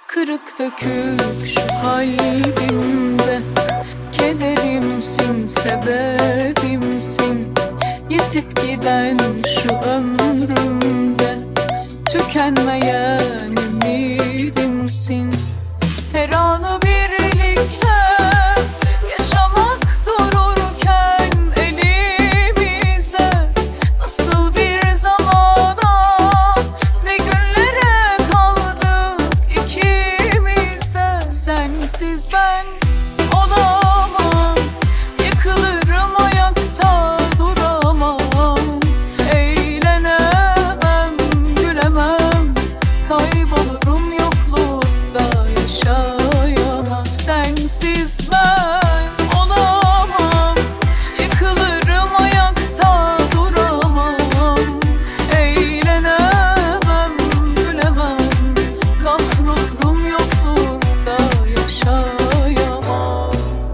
Kırık dökük şu kalbimde, kederimsin, sebebimsin. Yitip giden şu ömrümde, tükenmeyen ümidimsin. Her anı birlikte yaşamak dururken elimizde, nasıl bir zamana, ne günlere kaldık ikimiz de. Sensiz ben olamam, yıkılırım ayakta duramam. Eğlenemem, gülemem, kaybolurum yoklukta yaşayamam. Sensiz ben olamam, yıkılırım ayakta duramam. Eğlenemem, gülemem, kahrolurum yoklukta yaşayamam.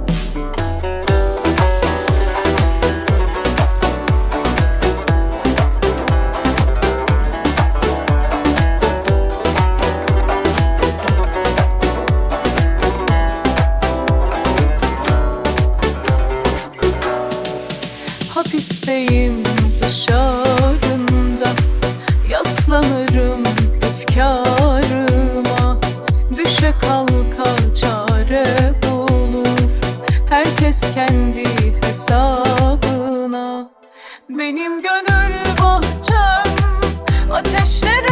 Hapisteyim dışarında, yaslanırım efkarıma. Düşe kalka çare bulur, herkes kendi hesabına. Benim gönül bahçem ateşlere